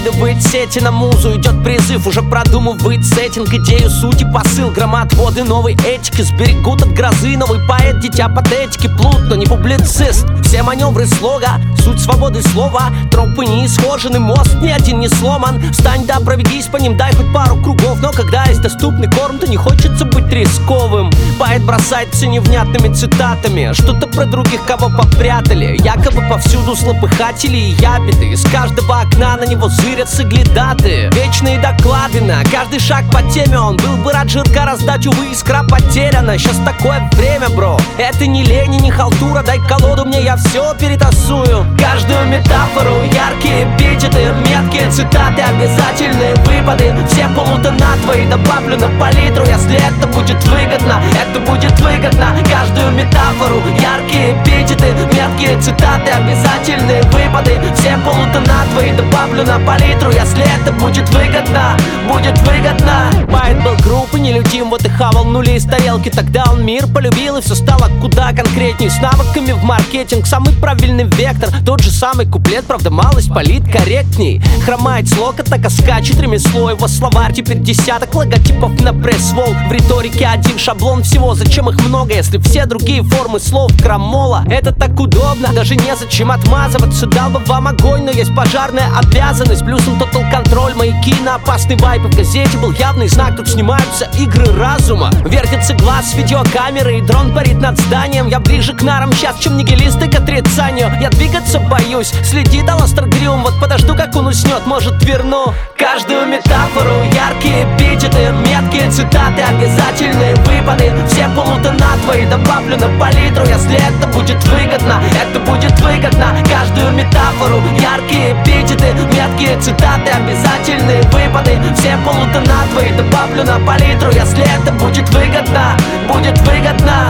накидывает сети на музу, идет призыв, уже продумывает сеттинг, идею, суть и посыл. Громоотводы новой этики сберегут от грозы. Новый поэт, дитя патетики, плут, но не публицист. Все маневры слога, суть свободы слова. Тропы не исхожены, мост ни один не сломан. Встань да проведись по ним, дай хоть пару кругов. Но когда есть доступный корм, то не хочется быть рисковым. Поэт бросается невнятными цитатами, что-то про других, кого попрятали. Якобы повсюду злопыхатели и ябеды. Из каждого окна на него зырят соглядаты. Вечные доклады на каждый шаг по теме. Он был бы рад жирка раздать, увы, искра потеряна. Сейчас такое время, бро, это не лень и не халтура. Дай колоду мне, я все перетасую. Каждую метафору, яркие эпитеты, меткие цитаты, обязательные выпады. Все полутона твои добавлю на палитру, если это будет выгодно. Это будет выгодно. Каждую метафору, яркие эпитеты, меткие цитаты, обязательные выпады. Все полутона твои добавлю на палитру, если это будет выгодно. Будет выгодно. Поэт был груб и нелюдим, вот и хавал нули из тарелки. Тогда он мир полюбил, и все стало куда конкретней. С навыками в маркетинг, самый правильный вектор. Тот же самый куплет, правда малость политкорректней. Хромает слог, так скачет ремесло. Его словарь теперь десяток логотипов на пресс-вол. В риторике один шаблон всего, зачем их много, если все другие формы слов крамола. Это так удобно, даже незачем отмазываться. Дал бы вам огонь, но есть пожарная обязанность. Плюсом тотал контроль, маяки на опасный вайп. В газете был явный знак, тут снимаются игры разума. Вертится глаз видеокамеры, и дрон парит над зданием. Я ближе к нарам сейчас, чем нигилисты к отрицанию. Я двигаться боюсь, следит Аластер Грюм. Вот подожду, как он уснет, может верну. Каждую метафору, яркие эпитеты, меткие цитаты, обязательные выпады. Все полутона твои добавлю на палитру, если это будет выгодно. Это будет выгодно. Каждую метафору, яркие эпитеты, меткие цитаты, обязательные выпады. Все полутона твои добавлю на палитру, если это будет выгодно. Будет выгодно.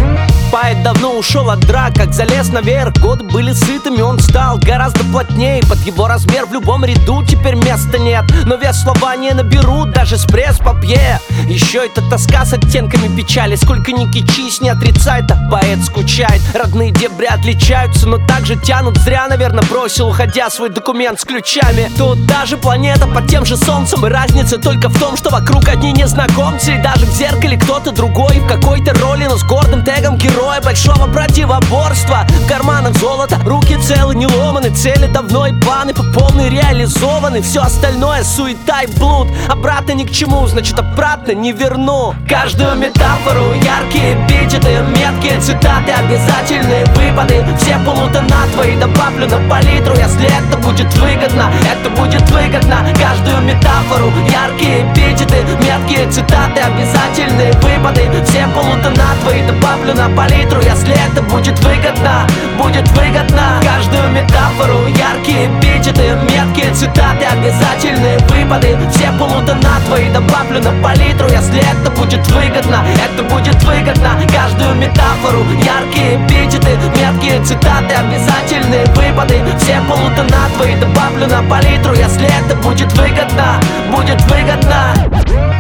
Поэт давно ушел от драк, как залез наверх. Годы были сытыми, он стал гораздо плотнее. Под его размер в любом ряду теперь места нет. Но вес слова не наберут даже с пресс-папье. Еще эта тоска с оттенками печали. Сколько ни кичись, не отрицай, так поэт скучает. Родные дебри отличаются, но также тянут. Зря, наверное, бросил, уходя, свой документ с ключами. Тут даже планета под тем же солнцем. И разница только в том, что вокруг одни незнакомцы. И даже в зеркале кто-то другой в какой-то роли, но с гордым тегом героя большого противоборства. В карманах золото, руки целы, не ломаны. Цели давно и планы по полной реализованы. Все остальное суета и блуд. Обратно ни к чему, значит обратно не верну. Каждую метафору, яркие эпитеты, меткие цитаты, обязательные выпады. Все полутона твои добавлю на палитру, если это будет выгодно. Это будет выгодно. Каждую метафору, яркие эпитеты, меткие цитаты, обязательные выпады. Все полутона твои добавлю на палитру, если это будет выгодно. Будет выгодно. Каждую метафору, яркие эпитеты, меткие цитаты, обязательные выпады. Все полутона твои добавлю на палитру, если это будет выгодно. Это будет выгодно. Каждую метафору, яркие эпитеты, меткие цитаты, обязательные выпады. Все полутона твои добавлю на палитру, если это будет выгодно. Будет выгодно.